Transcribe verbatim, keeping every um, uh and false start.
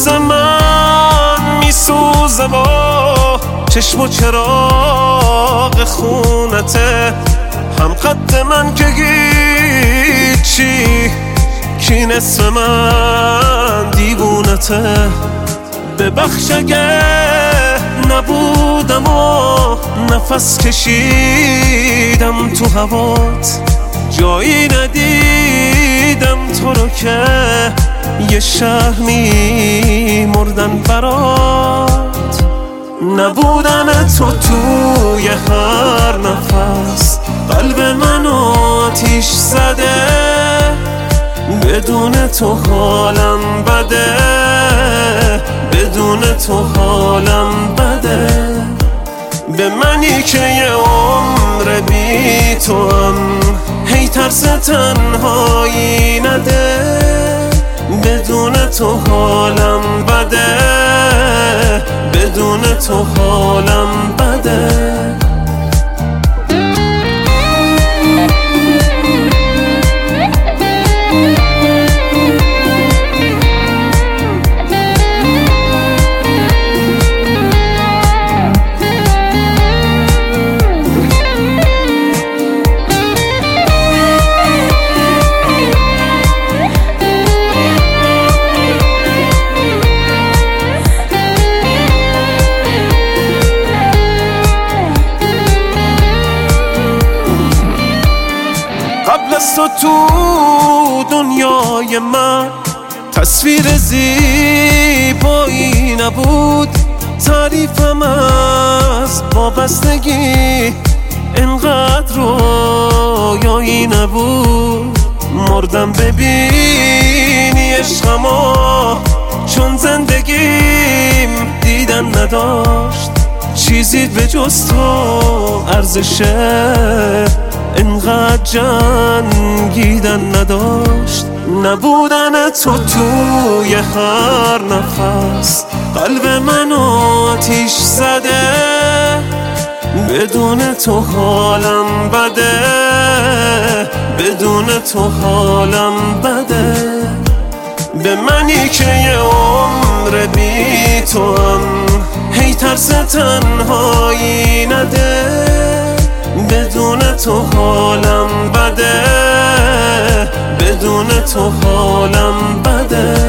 پوست من میسوزه و چشم و چراغ خونته، هم قد من که هیچی کی نصف من دیوونته. ببخش اگه نبودم و نفس کشیدم تو هوات، جایی ندیدم تو رو که یه شهر می مردن برات. نبودن تو توی هر نفس قلب منو آتیش زده، بدون تو حالم بده، بدون تو حالم بده. به منی که یه عمر بی تو هم هی ترس تنهایی نده، بدون تو حالم بده، بدون تو حالم بده. قبل از تو تو دنیای من تصویر زیبایی نبود، تعریفم از وابستگی انقدر رویایی نبود. مردم ببینی عشقمو، چون زندگیم دیدن نداشت، چیزی به جز تو ارزشه انقدر جنگیدن نداشت. نبودن تو توی هر نفس قلب منو آتیش زده، بدون تو حالم بده، بدون تو حالم بده. به منی که یه عمر بی تو هم هی ترس تنهایی نده، بدون تو حالم بده، بدون تو حالم بده.